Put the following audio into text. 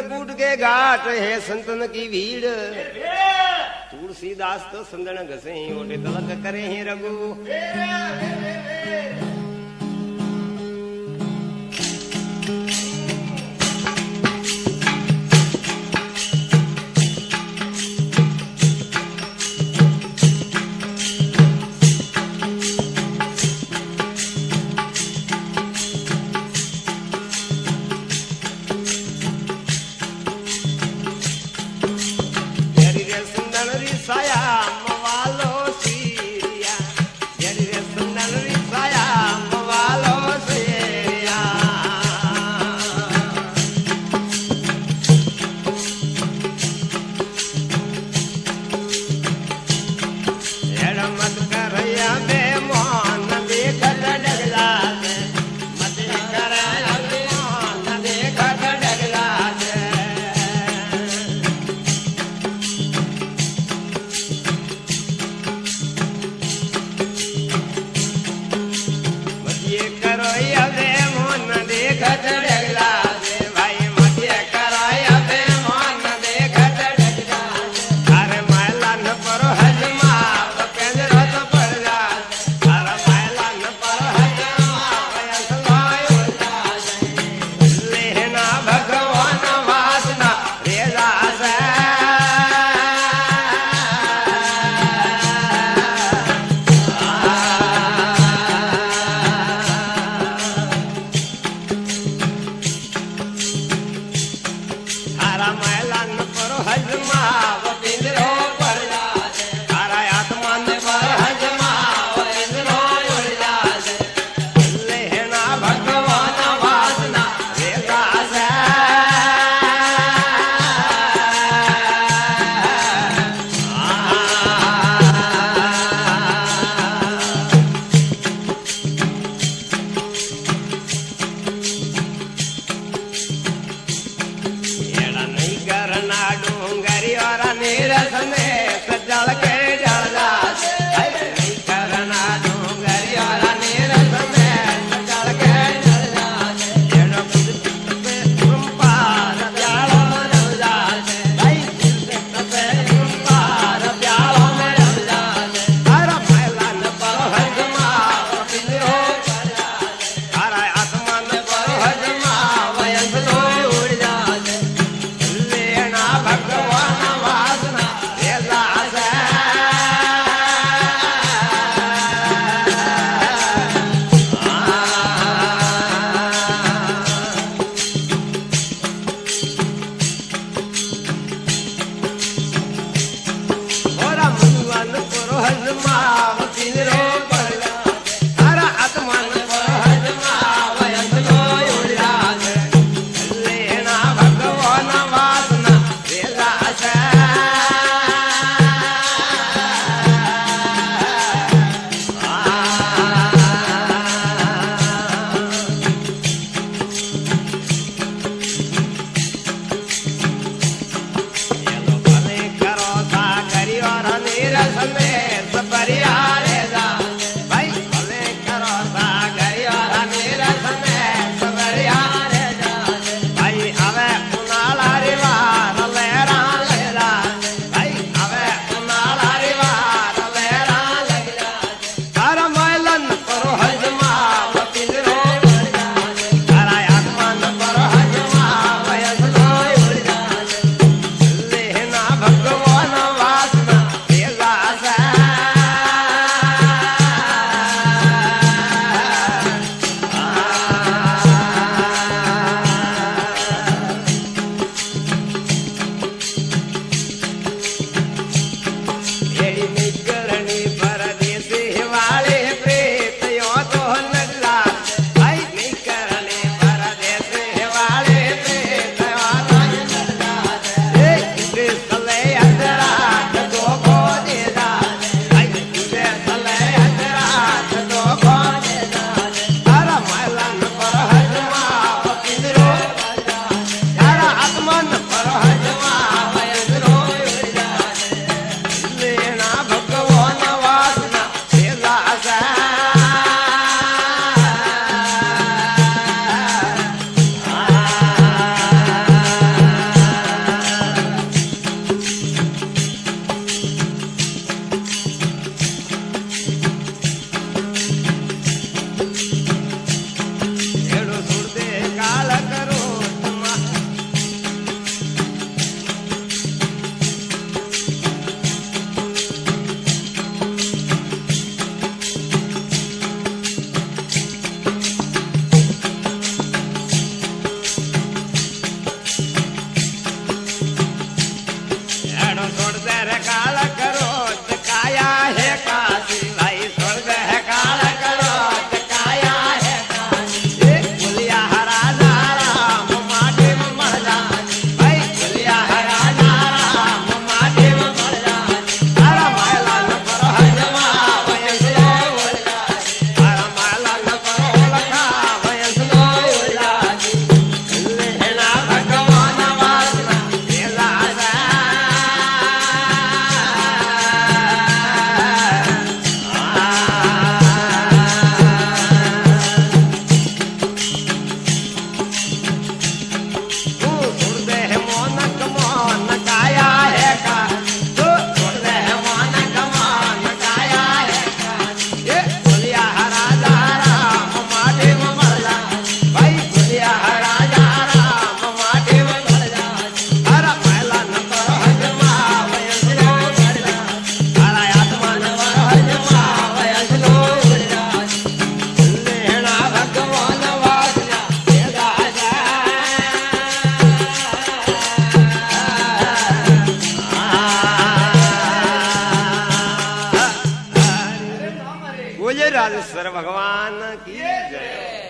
चित्रकूट के घाट है संतन की भीड़ तुलसीदास तो संदन घसे ओटे तलक करे हैं रघु साया मवालो सीरिया, जरी रे सुंदर री साया रे काल करो काया है काशी भाई स्वर्ग है काल करो काया है काशी बोलिया राजा राम माटी में मर जा भाई बोलिया राजा राम माटी में मर जा अरे माला न करो हजमा वयसलो बोला अरे माला न करो लखा वयसलो बोला लेना भगवान वासना तेरा राजेश्वर भगवान की जय।